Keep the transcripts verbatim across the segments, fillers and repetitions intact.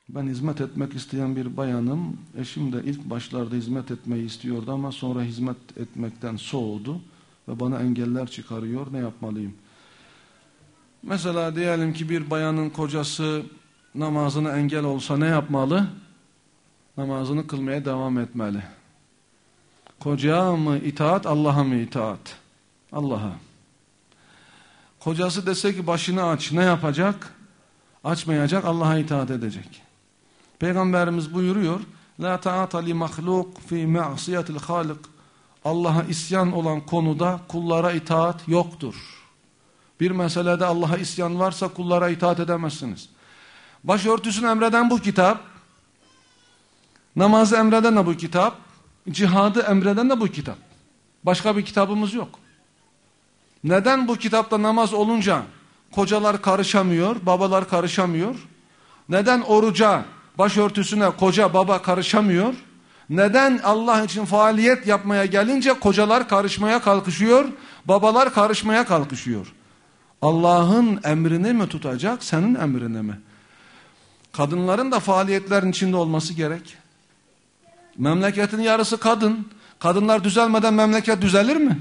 Ben hizmet etmek isteyen bir bayanım. Eşim de ilk başlarda hizmet etmeyi istiyordu ama sonra hizmet etmekten soğudu ve bana engeller çıkarıyor. Ne yapmalıyım? Mesela diyelim ki bir bayanın kocası namazına engel olsa ne yapmalı? Namazını kılmaya devam etmeli. Kocaya mı itaat, Allah'a mı itaat? Allah'a. Kocası dese ki başını aç, ne yapacak? Açmayacak, Allah'a itaat edecek. Peygamberimiz buyuruyor: La ta'ata li mahluk fi ma'siyatil halik. Allah'a isyan olan konuda kullara itaat yoktur. Bir meselede Allah'a isyan varsa kullara itaat edemezsiniz. Başörtüsünü emreden bu kitap, namazı emreden de bu kitap, cihadı emreden de bu kitap. Başka bir kitabımız yok. Neden bu kitapta namaz olunca kocalar karışamıyor, babalar karışamıyor? Neden oruca, başörtüsüne koca baba karışamıyor? Neden Allah için faaliyet yapmaya gelince kocalar karışmaya kalkışıyor, babalar karışmaya kalkışıyor? Allah'ın emrini mi tutacak, senin emrini mi? Kadınların da faaliyetlerin içinde olması gerek. Memleketin yarısı kadın. Kadınlar düzelmeden memleket düzelir mi?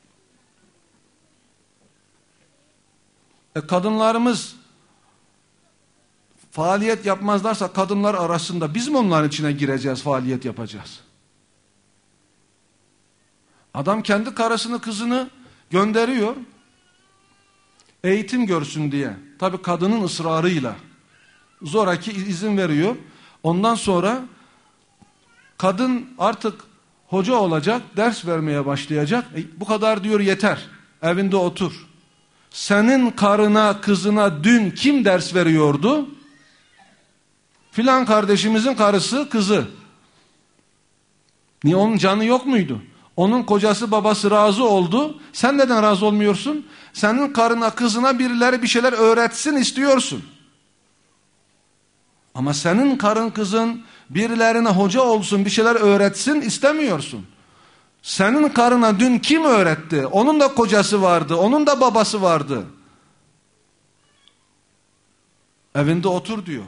E kadınlarımız faaliyet yapmazlarsa kadınlar arasında biz mi onların içine gireceğiz, faaliyet yapacağız? Adam kendi karısını, kızını gönderiyor, eğitim görsün diye. Tabii kadının ısrarıyla zoraki izin veriyor. Ondan sonra kadın artık hoca olacak, ders vermeye başlayacak. E, bu kadar diyor yeter, evinde otur. Senin karına, kızına dün kim ders veriyordu? Filan kardeşimizin karısı, kızı. Niye, onun canı yok muydu? Onun kocası, babası razı oldu. Sen neden razı olmuyorsun? Senin karına, kızına birileri bir şeyler öğretsin istiyorsun. Ama senin karın, kızın birilerine hoca olsun, bir şeyler öğretsin istemiyorsun. Senin karına dün kim öğretti? Onun da kocası vardı, onun da babası vardı. Evinde otur diyor.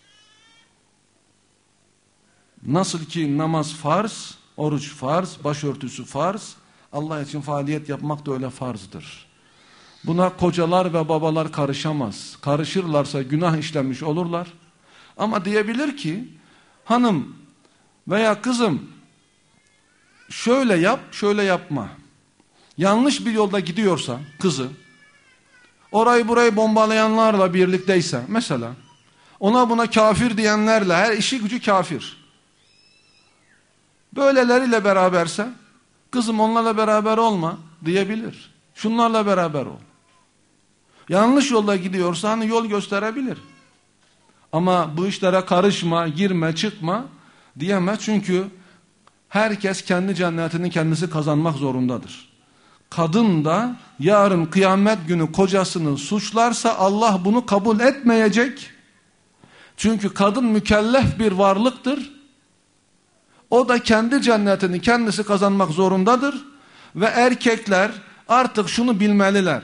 Nasıl ki namaz farz, oruç farz, başörtüsü farz, Allah için faaliyet yapmak da öyle farzdır. Buna kocalar ve babalar karışamaz. Karışırlarsa günah işlemiş olurlar. Ama diyebilir ki, hanım veya kızım şöyle yap, şöyle yapma. Yanlış bir yolda gidiyorsa kızı, orayı burayı bombalayanlarla birlikteyse mesela, ona buna kafir diyenlerle, her işi gücü kafir. Böyleleriyle beraberse, kızım onlarla beraber olma diyebilir. Şunlarla beraber ol. Yanlış yolda gidiyorsa hani yol gösterebilir. Ama bu işlere karışma, girme, çıkma diyemez. Çünkü herkes kendi cennetini kendisi kazanmak zorundadır. Kadın da yarın kıyamet günü kocasını suçlarsa Allah bunu kabul etmeyecek. Çünkü kadın mükellef bir varlıktır. O da kendi cennetini kendisi kazanmak zorundadır. Ve erkekler artık şunu bilmeliler.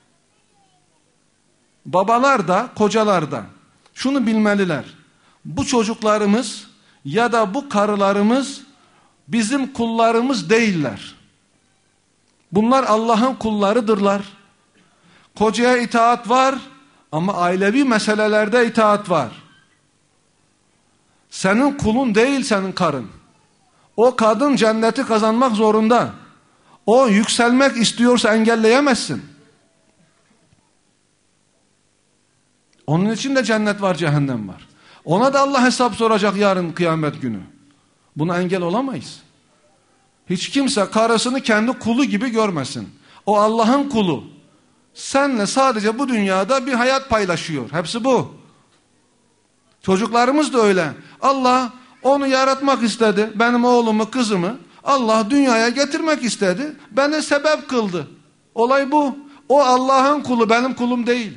Babalar da, kocalar da şunu bilmeliler. Bu çocuklarımız ya da bu karılarımız bizim kullarımız değiller. Bunlar Allah'ın kullarıdırlar. Kocaya itaat var ama ailevi meselelerde itaat var. Senin kulun değil senin karın. O kadın cenneti kazanmak zorunda. O yükselmek istiyorsa engelleyemezsin. Onun için de cennet var, cehennem var. Ona da Allah hesap soracak yarın kıyamet günü. Buna engel olamayız. Hiç kimse karısını kendi kulu gibi görmesin. O Allah'ın kulu. Senle sadece bu dünyada bir hayat paylaşıyor. Hepsi bu. Çocuklarımız da öyle. Allah onu yaratmak istedi. Benim oğlumu, kızımı Allah dünyaya getirmek istedi. Beni sebep kıldı. Olay bu. O Allah'ın kulu, benim kulum değil.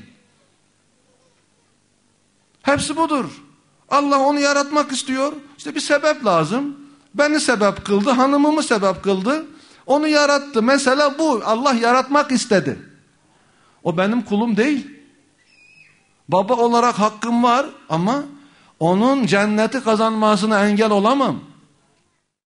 Hepsi budur. Allah onu yaratmak istiyor. İşte bir sebep lazım. Beni sebep kıldı, hanımımı sebep kıldı. Onu yarattı. Mesela bu. Allah yaratmak istedi. O benim kulum değil. Baba olarak hakkım var ama Onun cenneti kazanmasına engel olamam.